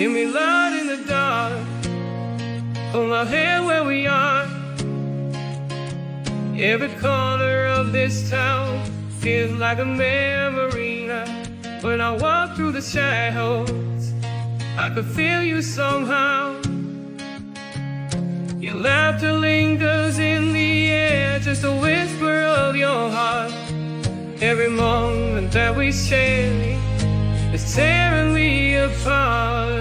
Give me light in the dark. Hold my hand where we are. Every corner of this town feels like a memory now. When I walk through the shadows, I could feel you somehow. Your laughter lingers in the air, just a whisper of your heart. Every moment that we share is tearing me apart.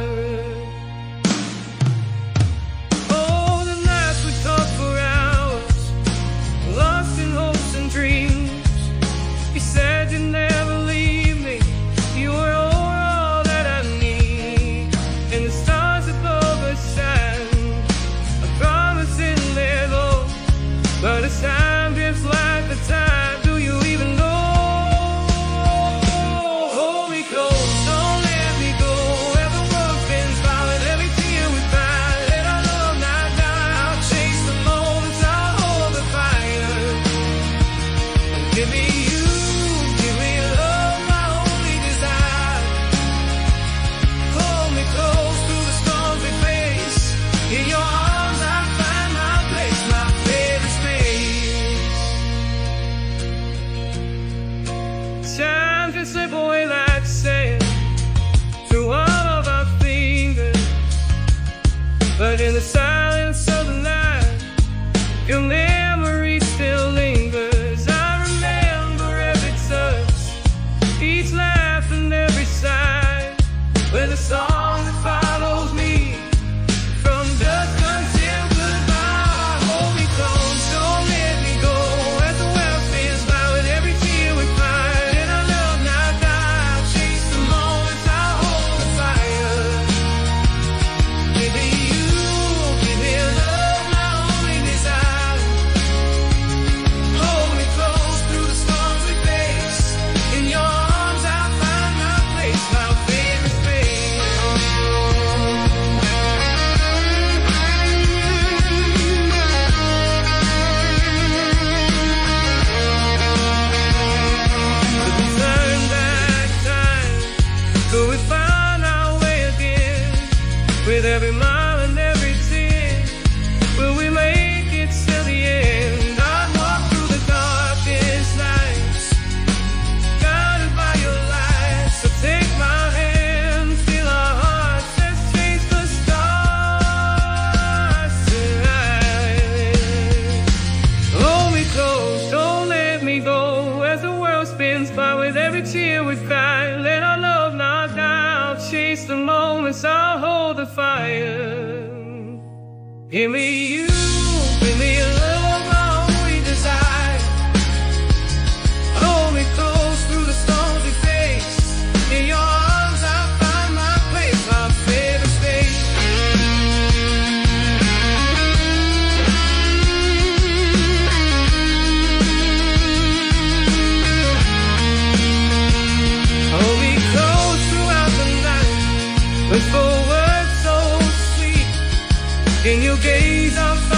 Oh, the nights we talk for hours, lost in hopes and dreams. You said you'd never leave me. You were all that I need. And the stars above us shine, I promise in their glow. But as time drifts like the tide, do you even know? Hold me close, don't let me go. Every world spins by with every tear we cry. Let our love not die. I'll chase the moments, I'll hold the fire. Give me you, give me love, my only desire. Hold me close through the storms we face. In your arms I find my place, my favorite space. Time can slip away like sand through all of our fingers, but in the silence of the night, your memory still lingers. I remember every touch, each laugh and every sigh, with a song that follows me from dusk until goodbye. Hold me close, don't let me go, as the world spins by with every tear we cry. Let our love not die. I'll chase the moments, I'll hold the fire. Give me you, give me love, my only desire. Hold me close through the storms we face. In your arms I find my place, my favorite space. Could we turn back time? Could we find our way again? With every mile and every tear, will we make it till the end? I'd walk through the darkest nights, guided by your light. So take my hand, feel our hearts, let's chase the stars tonight. Hold me close, don't let me go, as the world spins by with every tear we cry. Let our love not die. I'll chase the moments, I'll hold the fire. Give me you, give me love, my only desire. Hold me close through the storms we face. In your arms I find my place, my favorite space. Hold me close throughout the night, with for words so sweet. In your gaze I'll find